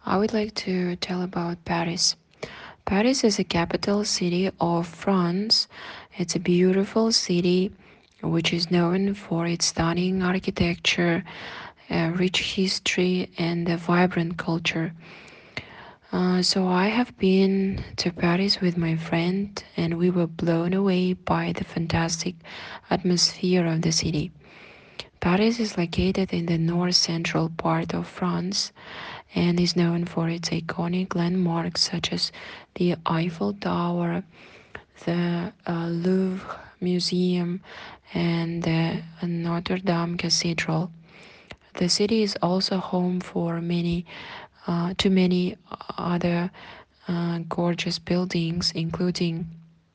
I would like to tell about Paris. Paris is a capital city of France. It's a beautiful city which is known for its stunning architecture, rich history, and a vibrant culture. So I have been to Paris with my friend, and we were blown away by the fantastic atmosphere of the city. Paris is located in the north central part of France and is known for its iconic landmarks such as the Eiffel Tower, the Louvre Museum, and the Notre Dame Cathedral. The city is also home for many other gorgeous buildings, including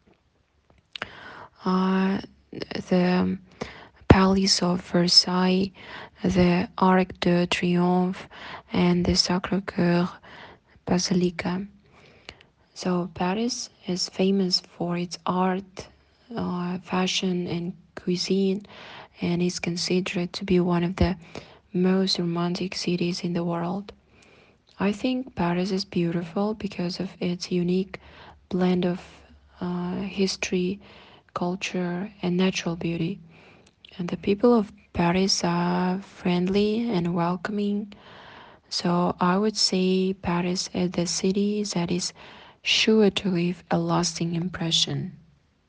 uh, the Palace of Versailles, the Arc de Triomphe, and the Sacré-Cœur Basilica. So Paris is famous for its art, fashion, and cuisine, and is considered to be one of the most romantic cities in the world. I think Paris is beautiful because of its unique blend of history, culture, and natural beauty. And the people of Paris are friendly and welcoming. So I would say Paris is the city that is sure to leave a lasting impression.